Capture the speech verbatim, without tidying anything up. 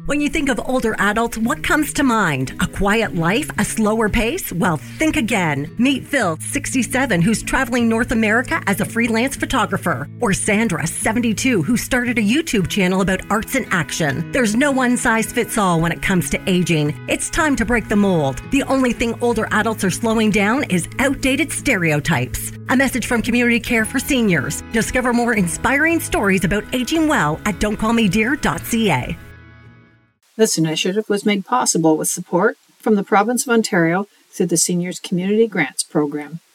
When you think of older adults, what comes to mind? A quiet life? A slower pace? Well, think again. Meet Phil, sixty-seven, who's traveling North America as a freelance photographer. Or Sandra, seventy-two, who started a YouTube channel about arts and action. There's no one size fits all when it comes to aging. It's time to break the mold. The only thing older adults are slowing down is outdated stereotypes. A message from Community Care for Seniors. Discover more inspiring stories about aging well at don't call me dear dot c a. This initiative was made possible with support from the Province of Ontario through the Seniors Community Grants Program.